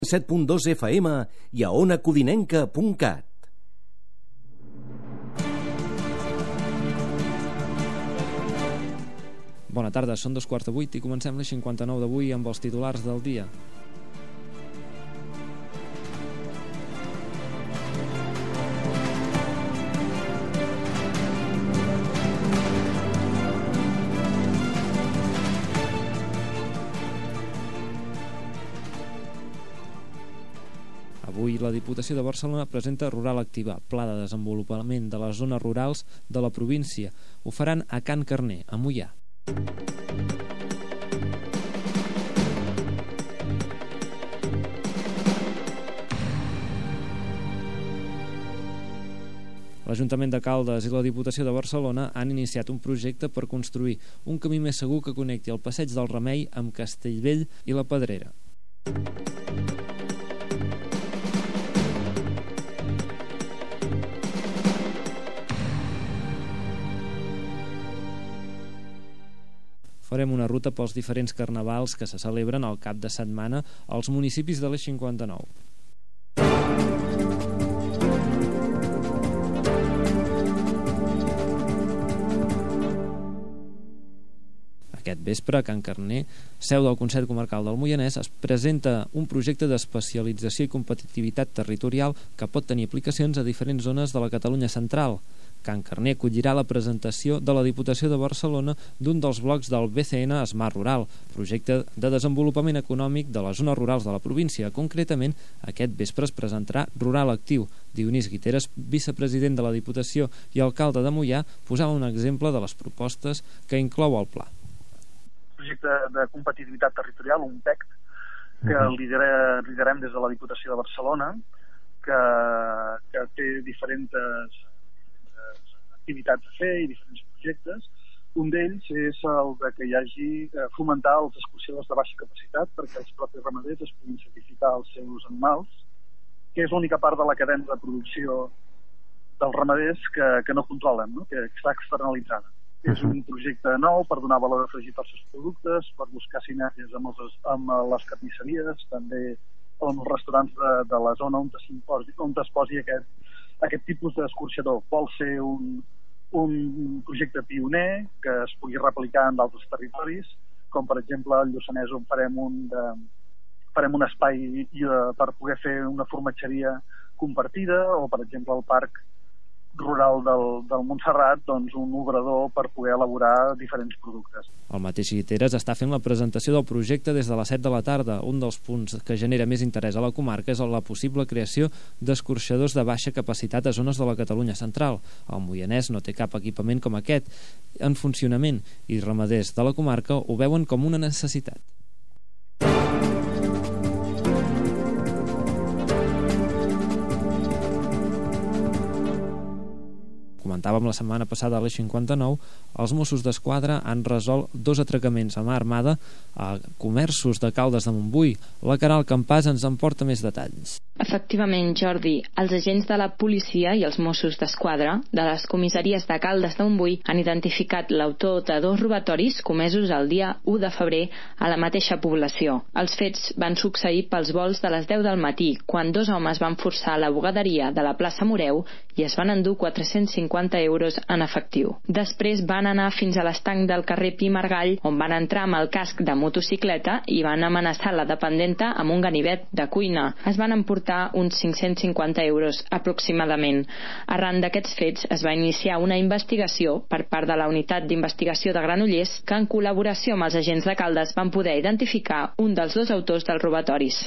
7.2 FM i a onacodinenca.cat. Bona tarda, són 2:15 i comencem les 59 d'avui amb els titulars del dia. Avui la Diputació de Barcelona presenta Rural Activa, pla de desenvolupament de les zones rurals de la província. Ho faran a Can Carner, a Moià. L'Ajuntament de Caldes i la Diputació de Barcelona han iniciat un projecte per construir un camí més segur que connecti el Passeig del Remei amb Castellvell i la Pedrera. Farem una ruta pels diferents carnavals que se celebren al cap de setmana als municipis de l'Eix 59. Aquest vespre, a Can Carner, seu del Consell Comarcal del Moianès, es presenta un projecte d'especialització i competitivitat territorial que pot tenir aplicacions a diferents zones de la Catalunya central. Can Carner acollirà la presentació de la Diputació de Barcelona d'un dels blocs del BCN Smart Rural, projecte de desenvolupament econòmic de les zones rurals de la província. Concretament, aquest vespre es presentarà Rural Actiu. Dionís Guiteres, vicepresident de la Diputació i alcalde de Moià, posava un exemple de les propostes que inclou el pla. Projecte de competitivitat territorial, un PECT, que liderem des de la Diputació de Barcelona, que té diferents activitats a fer i diferents projectes. Un d'ells és el de que hi hagi fomentar els excursions de baixa capacitat perquè els propis ramaders es puguin sacrificar els seus animals, que és l'única part de la cadena de producció dels ramaders que no controlen, no? Que està externalitzada. És un projecte nou per donar valor afegit als seus productes, per buscar sinergies amb les carnisseries, també amb els restaurants de la zona on es posi aquest tipus d'escorxador. Vol ser un projecte pioner que es pugui replicar en d'altres territoris, com per exemple al Lluçanès, on farem un espai per poder fer una formatgeria compartida, o per exemple al Parc Rural del Montserrat, doncs un obrador per poder elaborar diferents productes. El mateix Guiteres està fent la presentació del projecte des de les 7 de la tarda. Un dels punts que genera més interès a la comarca és la possible creació d'escorxadors de baixa capacitat a zones de la Catalunya central. El Moianès no té cap equipament com aquest en funcionament i ramaders de la comarca ho veuen com una necessitat. Comentàvem la setmana passada a l'Eix 59, els Mossos d'Esquadra han resolt 2 atracaments a mà armada a comerços de Caldes de Montbui. La Queralt Campàs ens en porta més detalls. Efectivament, Jordi, els agents de la policia i els Mossos d'Esquadra de les comissaries de Caldes de Montbui han identificat l'autor de 2 robatoris comesos el dia 1 de febrer a la mateixa població. Els fets van succeir pels volts de les 10 del matí, quan 2 homes van forçar la bugaderia de la plaça Moreu i es van endur 450 euros en efectiu. Després van anar fins a l'estanc del carrer Pi Margall, on van entrar amb el casc de motocicleta i van amenaçar la dependenta amb un ganivet de cuina. Es van emportar uns 550 euros aproximadament. Arran d'aquests fets es va iniciar una investigació per part de la Unitat d'Investigació de Granollers, que en col·laboració amb els agents de Caldes van poder identificar un dels 2 autors dels robatoris.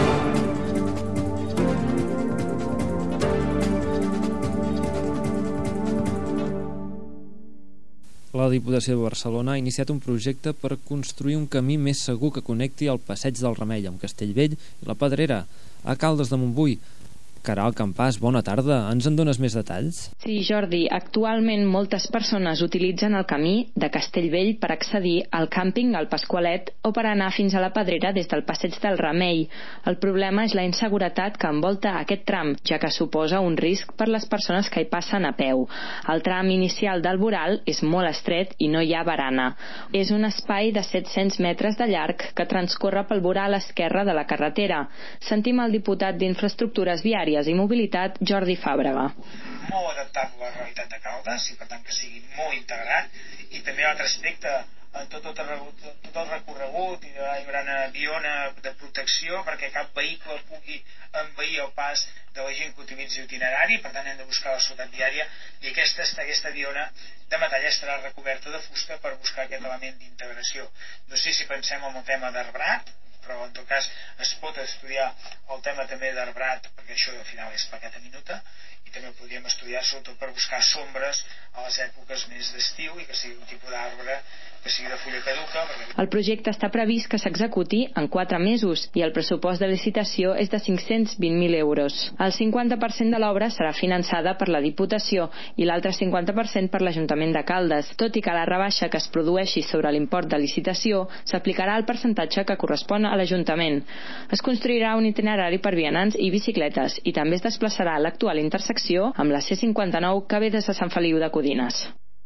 La Diputació de Barcelona ha iniciat un projecte per construir un camí més segur que connecti el Passeig del Remei amb Castellvell i la Pedrera, a Caldes de Montbui. Caral Campàs, bona tarda. Ens en dones més detalls? Sí, Jordi. Actualment moltes persones utilitzen el camí de Castellvell per accedir al càmping al Pasqualet o per anar fins a la Pedrera des del Passeig del Remei. El problema és la inseguretat que envolta aquest tram, ja que suposa un risc per les persones que hi passen a peu. El tram inicial del voral és molt estret i no hi ha barana. És un espai de 700 metres de llarg que transcorre pel voral esquerre de la carretera. Sentim el diputat d'Infraestructures Viàries i Mobilitat, Jordi Fàbrega. Molt adaptable a la realitat de Caldes i per tant que sigui molt integrat, i també l'altre aspecte, tot el recorregut, hi haurà una diona de protecció perquè cap vehicle pugui envair el pas de la gent que utilitzi l'itinerari, per tant hem de buscar la seguretat viària, i aquesta diona de metall estarà recoberta de fusta per buscar aquest element d'integració. No sé si pensem en el tema d'arbrat, però en tot cas es pot estudiar el tema també d'arbrat, perquè això al final és paqueta minuta, i també ho podríem estudiar sobretot per buscar sombres a les èpoques més d'estiu i que sigui un tipus d'arbre que sigui de fulla caduca. El projecte està previst que s'executi en 4 mesos i el pressupost de licitació és de 520.000 euros. El 50% de l'obra serà finançada per la Diputació i l'altre 50% per l'Ajuntament de Caldes, tot i que la rebaixa que es produeixi sobre l'import de licitació s'aplicarà al percentatge que correspon a l'Ajuntament. Es construirà un itinerari per vianants i bicicletes i també es desplaçarà a l'actual intersecció amb la C59 que ve des de Sant Feliu de Codines.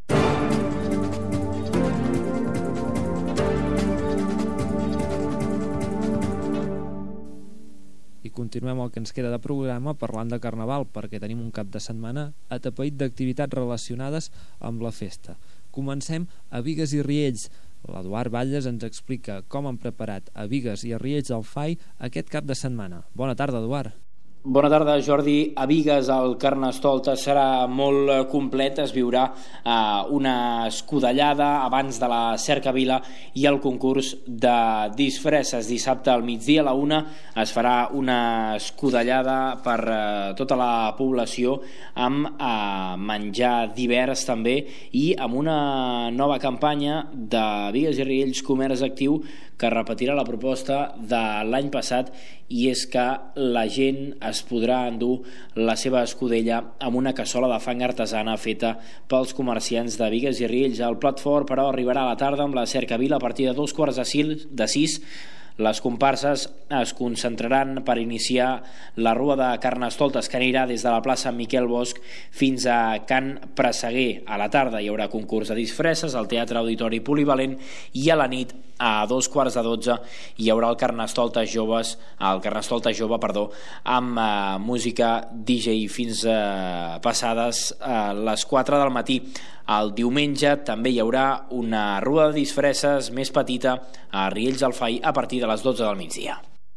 I continuem el que ens queda de programa parlant de Carnaval, perquè tenim un cap de setmana atapeït d'activitats relacionades amb la festa. Comencem a Bigues i Riells. L'Eduard Batlles ens explica com han preparat a Bigues i a Riells del FAI aquest cap de setmana. Bona tarda, Eduard. Bona tarda, Jordi. A Bigues el Carnestoltes serà molt complet. Es viurà una escudellada abans de la cercavila i el concurs de disfresses. Dissabte al migdia a la 1 es farà una escudellada per tota la població amb menjar divers també i amb una nova campanya de Bigues i Riells Comerç Actiu que repetirà la proposta de l'any passat, i és que la gent es podrà endur la seva escudella amb una cassola de fang artesana feta pels comerciants de Bigues i Riells. El plat fort, però, arribarà a la tarda amb la cercavila a partir de 2:45. Les comparses es concentraran per iniciar la rua de Carnestoltes, que anirà des de la plaça Miquel Bosch fins a Can Presseguer. A la tarda hi haurà concurs de disfresses al Teatre Auditori Polivalent i a la nit a 2:15 hi haurà el Carnestoltes Jove, amb música DJ fins passades les 4 del matí. El diumenge també hi haurà una rua de disfresses més petita a Riells del FAI a partir de les 12 del migdia.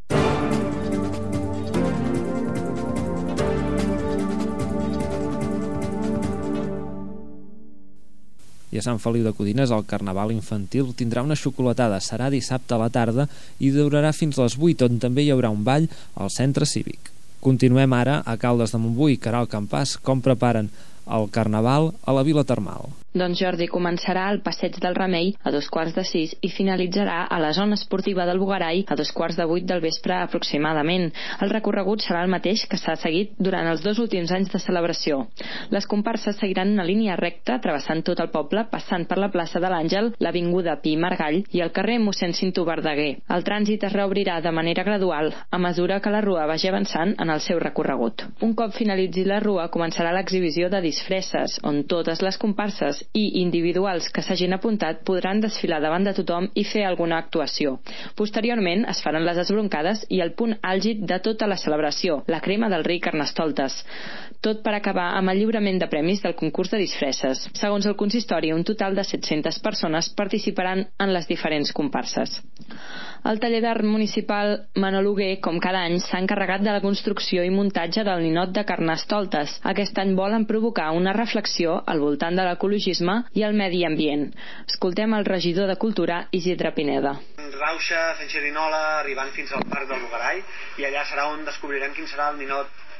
I a Sant Feliu de Codines el Carnaval infantil tindrà una xocolatada. Serà dissabte a la tarda i durarà fins les 8, on també hi haurà un ball al centre cívic. Continuem ara a Caldes de Montbui. Caral Campàs, com preparen el Carnaval a la Vila Termal? Doncs Jordi, començarà al Passeig del Remei a 5:45 i finalitzarà a la zona esportiva del Bugarai a 7:15 del vespre aproximadament. El recorregut serà el mateix que s'ha seguit durant els 2 últims anys de celebració. Les comparses seguiran una línia recta travessant tot el poble, passant per la plaça de l'Àngel, l'avinguda Pi i Margall i el carrer Mossèn Cinto Verdaguer. El trànsit es reobrirà de manera gradual a mesura que la rua vagi avançant en el seu recorregut. Un cop finalitzi la rua començarà l'exhibició de disfresses, on totes les comparses i individuals que s'hagin apuntat podran desfilar davant de tothom i fer alguna actuació. Posteriorment es faran les esbroncades i el punt àlgid de tota la celebració, la crema del rei Carnestoltes. Tot per acabar amb el lliurament de premis del concurs de disfresses. Segons el consistori, un total de 700 persones participaran en les diferents comparses. El taller d'art municipal Manol Hugué, com cada any, s'ha encarregat de la construcció i muntatge del ninot de Carnestoltes. Aquest any volen provocar una reflexió al voltant de l'ecologisme i el medi ambient. Escoltem el regidor de Cultura, Isidre Pineda. Rauxa, fent xerinola, arribant fins al parc del Bugarai, i allà serà on descobrirem quin serà el ninot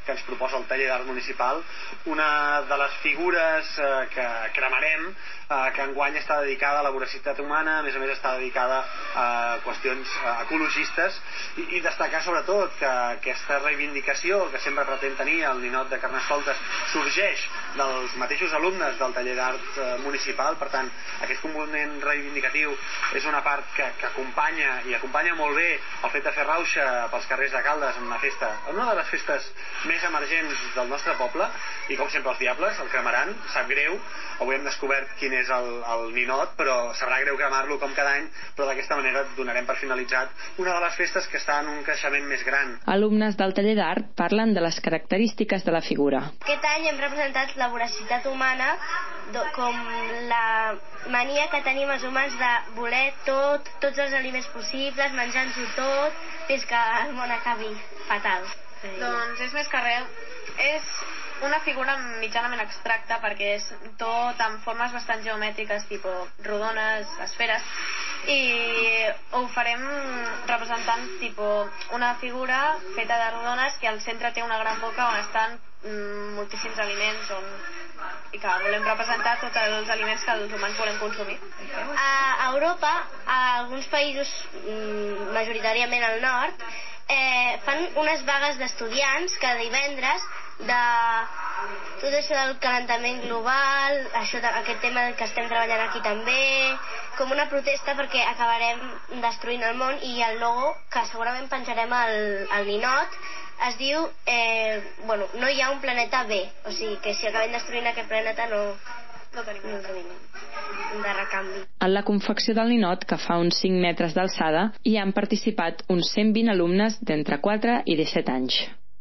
que ens proposa el taller d'art municipal. Una de les figures que cremarem, que enguany està dedicada a la voracitat humana, a més està dedicada a qüestions ecologistes, i destacar sobretot que aquesta reivindicació que sempre pretén tenir el ninot de Carnestoltes sorgeix dels mateixos alumnes del taller d'art municipal. Per tant, aquest component reivindicatiu és una part que acompanya, i acompanya molt bé el fet de fer rauxa pels carrers de Caldes en una de les festes més emergents del nostre poble. I com sempre els diables el cremaran, sap greu, avui hem descobert quin és el ninot, però sabrà greu cremar-lo com cada any, però d'aquesta manera donarem per finalitzat una de les festes que està en un creixement més gran. Alumnes del taller d'art parlen de les característiques de la figura. Aquest any hem representat la voracitat humana com la mania que tenim els humans de voler tots els aliments possibles, menjar-nos-ho tot, fins que el món acabi fatal. Doncs és més que res, és una figura mitjanament abstracta perquè és tot en formes bastant geomètriques, tipus rodones, esferes, i ho farem representant tipus una figura feta de rodones que al centre té una gran boca on estan moltíssims aliments i que volem representar tots els aliments que els humans volem consumir. A Europa, a alguns països, majoritàriament al nord, fan unes vagues d'estudiants cada divendres de tot això del calentament global, aquest tema que estem treballant aquí també, com una protesta perquè acabarem destruint el món, i el logo que segurament penjarem al ninot es diu no hi ha un planeta B, o sigui que si acabem destruint aquest planeta no tenim de recanvi. En la confecció del ninot, que fa uns 5 metres d'alçada, hi han participat uns 120 alumnes d'entre 4 i 17 anys.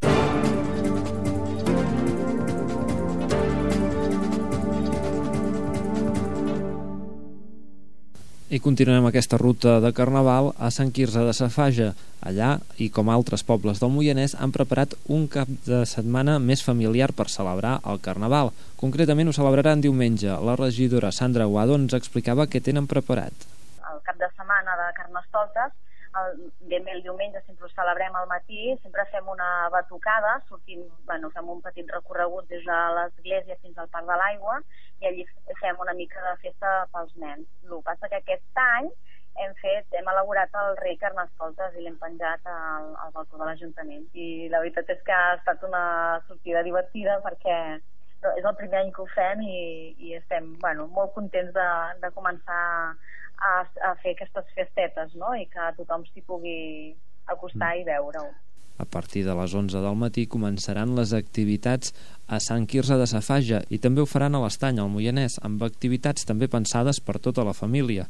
I continuem aquesta ruta de Carnaval a Sant Quirze de Safaja. Allà, i com altres pobles del Moianès, han preparat un cap de setmana més familiar per celebrar el Carnaval. Concretament ho celebraran diumenge. La regidora Sandra Guado ens explicava què tenen preparat. El cap de setmana de Carnestoltes, el diumenge sempre ho celebrem al matí, sempre fem una batucada, fem un petit recorregut des de l'església fins al Parc de l'Aigua, i allí fem una mica de festa pels nens. El que passa que aquest any hem elaborat el rei Carnestoltes i l'hem penjat al balcó de l'Ajuntament. I la veritat és que ha estat una sortida divertida perquè és el primer any que ho fem i estem molt contents de començar a fer aquestes festetes, no? I que tothom s'hi pugui acostar i veure-ho. A partir de les 11 del matí començaran les activitats a Sant Quirze de Safaja i també ho faran a l'Estany, al Moianès, amb activitats també pensades per tota la família.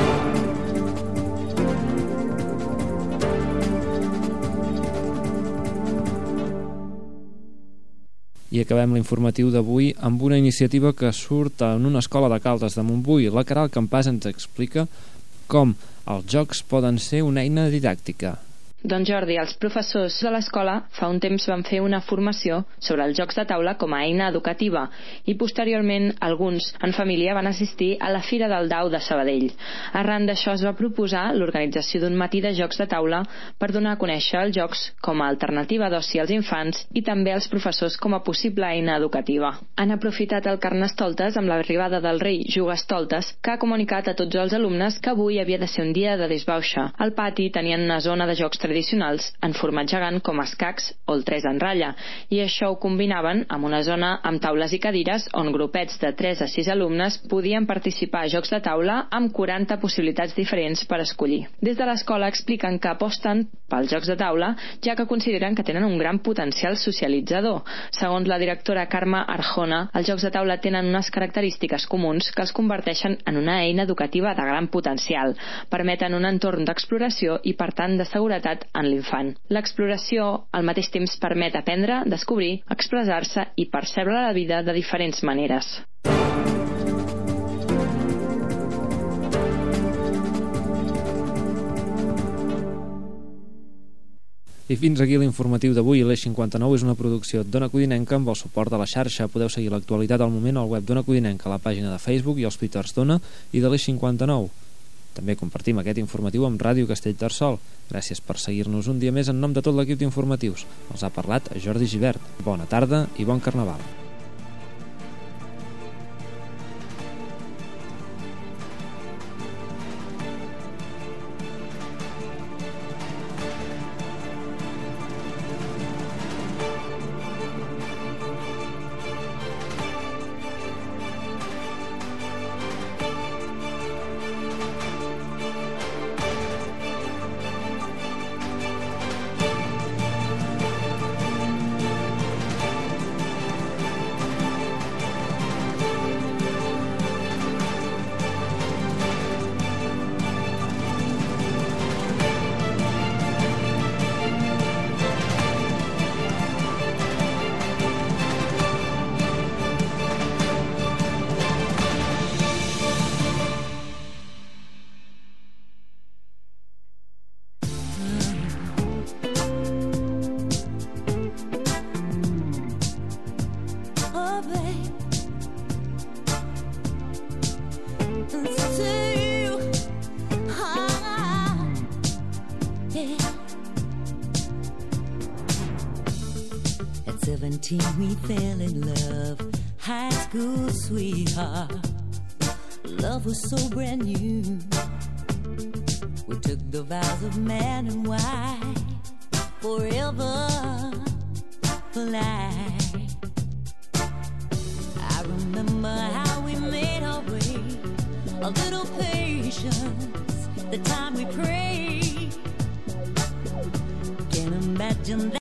I acabem l'informatiu d'avui amb una iniciativa que surt en una escola de Caldes de Montbui. La Queralt Campàs ens explica com els jocs poden ser una eina didàctica. Doncs Jordi, els professors de l'escola fa un temps van fer una formació sobre els jocs de taula com a eina educativa i posteriorment alguns en família van assistir a la Fira del Dau de Sabadell. Arran d'això es va proposar l'organització d'un matí de jocs de taula per donar a conèixer els jocs com a alternativa d'oci als infants i també als professors com a possible eina educativa. Han aprofitat el Carnestoltes amb l'arribada del rei Jugastoltes, que ha comunicat a tots els alumnes que avui havia de ser un dia de disbauxa. Al pati tenien una zona de jocs tradicionals en format gegant com escacs o el 3 en ratlla, i això ho combinaven amb una zona amb taules i cadires on grupets de 3 a 6 alumnes podien participar a jocs de taula amb 40 possibilitats diferents per escollir. Des de l'escola expliquen que aposten pels jocs de taula, ja que consideren que tenen un gran potencial socialitzador. Segons la directora Carme Arjona, els jocs de taula tenen unes característiques comuns que els converteixen en una eina educativa de gran potencial. Permeten un entorn d'exploració i, per tant, de seguretat en l'infant. L'exploració al mateix temps permet aprendre, descobrir, expressar-se i percebre la vida de diferents maneres. I fins aquí l'informatiu d'avui. L'Eix 59 és una producció d'Ona Codinenca amb el suport de la xarxa. Podeu seguir l'actualitat al moment al web d'Ona Codinenca, a la pàgina de Facebook i als twitters d'Ona i de l'Eix 59. També compartim aquest informatiu amb Ràdio Castellterçol. Gràcies per seguir-nos un dia més en nom de tot l'equip d'informatius. Els ha parlat Jordi Givert. Bona tarda i bon Carnaval. At 17 we fell in love, high school sweetheart. Love was so brand new. We took the vows of man and wife, forever for life. I remember how we made our way, a little patience, the time we prayed. Can't imagine that.